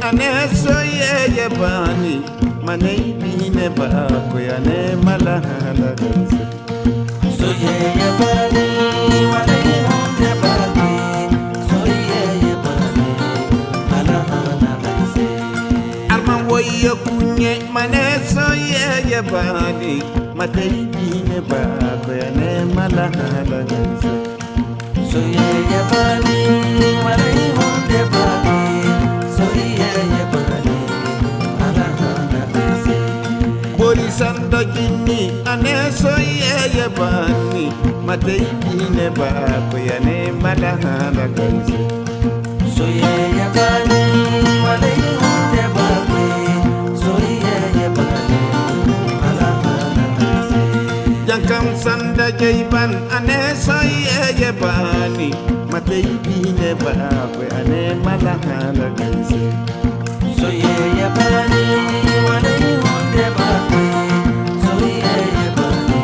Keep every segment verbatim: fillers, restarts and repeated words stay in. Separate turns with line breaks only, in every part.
ane soye ye bani mane bine ba ko ane malahala ganse
soye ye bani mane hunde bani soye ye bani malahala ganse
arman woye kunye mane soye ye bani mate bine ba ko ane malahala ganse
soye ye bani mane hunde bani soye ye bani malahala ganse
bori sanda jinni ane soye ye bani mate bine ba ko ane malahala ganse
soye ye bani mane hunde bani soye ye bani malahala ganse
jankam sanda jaiban ane soye ye bani mate bine ba ko ane malahala ganse
soye ye bani mane hunde bani soye ye bani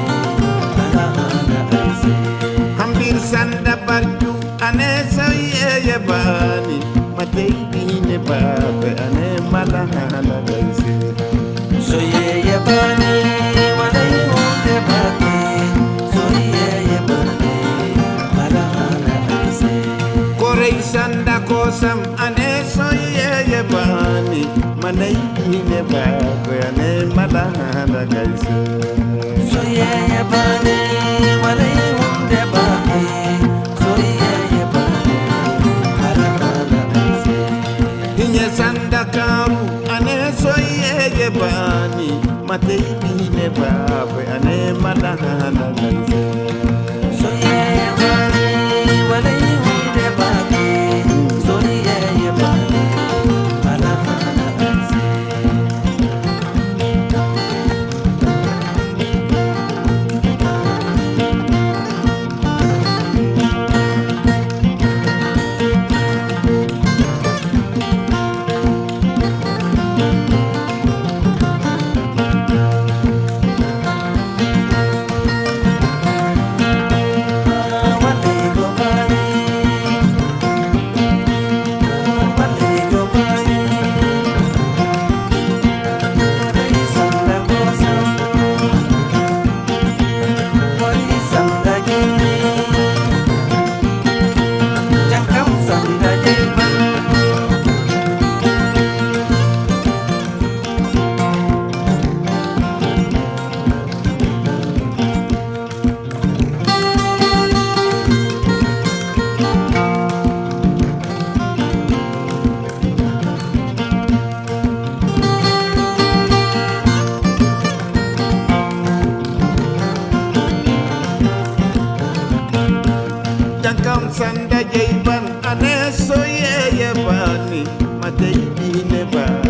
malahala ganse
hambir sanda barju ane soye ye bani mate bine ba ko ane malahala ganse
soye ye bani mane hunde bani soye ye bani malahala ganse
korei sanda kosam ane soye ye bani mane bine ba ko ane malahala ganse
soye ye bani mane hunde bani soye ye bani malahala ganse
hinye sanda karu ane soye ye bani mate bine ba ko ane malahala ganse
soye ye bani mane hunde bani soye ye bani malahala ganse
jankam sanda jaiban ane soye ye bani mate bine ba